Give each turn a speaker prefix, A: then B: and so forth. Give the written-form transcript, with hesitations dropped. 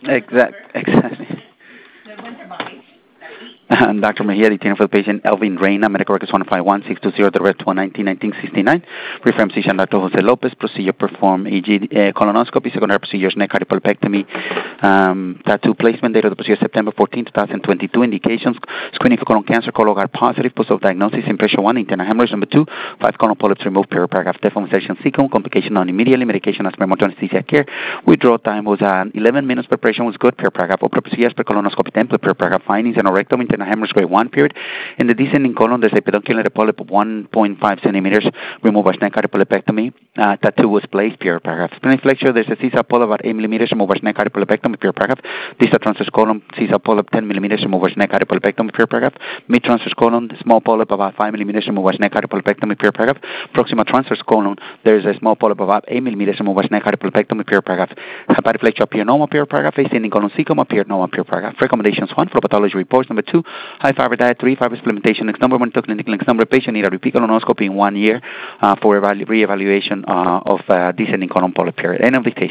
A: Exactly. Dr. Mejia, detained for the patient Elvin Reina, medical records 151-620, the rest 119-1969. Reference physician Dr. Jose Lopez, procedure performed EG colonoscopy, secondary procedures neck cardiopulpectomy, tattoo placement, date of the procedure September 14, 2022. Indications, screening for colon cancer, Cologuard positive, post-op diagnosis, impression 1, internal hemorrhage, number 2, 5 colon polyps removed, paragraph, deformation second, complication non immediately, medication as per motor anesthesia care. Withdrawal time was 11 minutes, preparation was good, paragraph, opera procedures per colonoscopy template, paragraph, findings and rectum, internal hemorrhage grade 1 period. In the descending colon, there's a peduncular polyp of 1.5 centimeters, removed by snake cardiopulpectomy, tattoo was placed, paragraph. Spinal flexure, there's a CISA polyp about 8 millimeters, removed by snake cardiopulpectomy, paragraph. Distal transverse colon, CISA polyp 10 millimeters, removed by snake cardiopulpectomy, paragraph. Mid transverse colon, small polyp about 5 millimeters, removed by snake cardiopulpectomy, paragraph. Proximal transverse colon, there's a small polyp about 8 millimeters, removed by snake cardiopulpectomy, paragraph. Hepatic flexure, normal, paragraph. Ascending colon, cecum, normal, paragraph. Recommendations 1, for pathology reports. Number 2, high fiber diet. 3, fiber supplementation. Next number 1, clinical. Next number, patient need a repeat colonoscopy in 1 year for re-evaluation of descending colon polyp period. End of dictation.